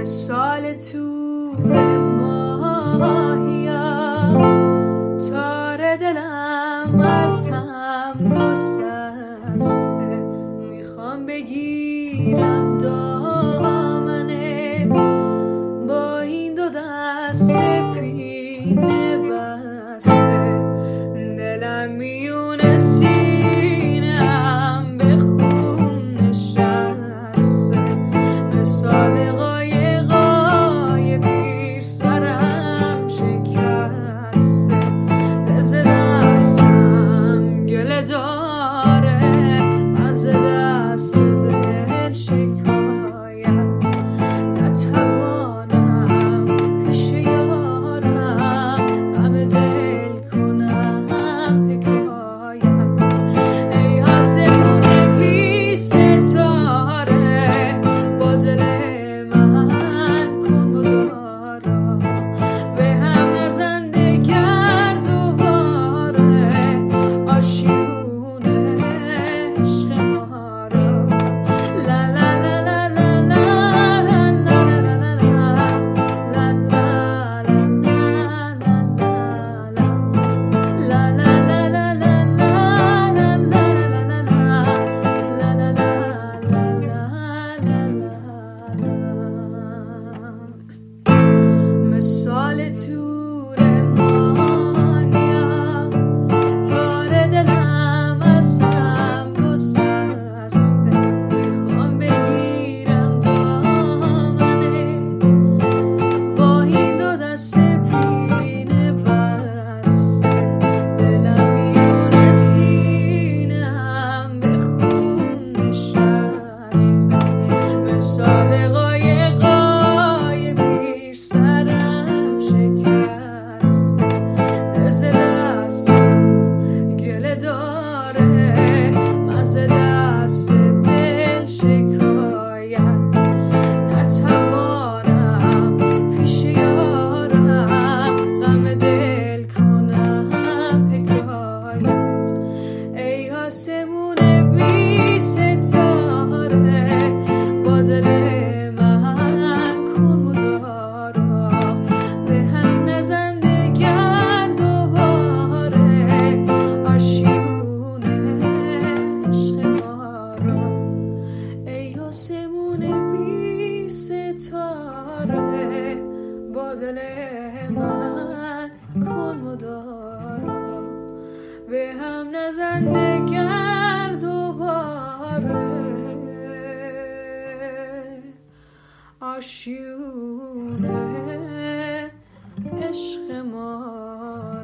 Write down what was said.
مثال تور ماهیا تار دلم از هم گسسته، میخوام بگیرم دامنه با این دو دست پینه بسته، دلم میونه سینه‌ام به خون نشسته، مثال قایقای پیر سرم شکسته، دز دستم گله داره از دست دل شکایت، نتوانم پیش یارم غم دل کنم حکایت. ای آسمون بی ستاره با دل من کن مدارا، به هم نزن دگر دوباره آشیون عشق ما را. لا لا لا لا لا لا لا لا لا مثال تور ماهیا تار دلم از هم گسسته، میخوام بگیرم دامنت با این دو دست پینه بسته، دلم میونه سینه‌ام به خون نشسته، مثال قایقای پیر سرم شکسته، دز دستم گله داره از دست دل شکایت، نتوانم پیش یارم غم دل کنم حکایت. ای آسمون بی ستاره با دل من کن مدارا، به هم نزن دگر دوباره آشیون عشق ما را. ای آسمون بی ستاره با دل من کن مدارا، به هم نزن دگر دوباره آشیون عشق ما.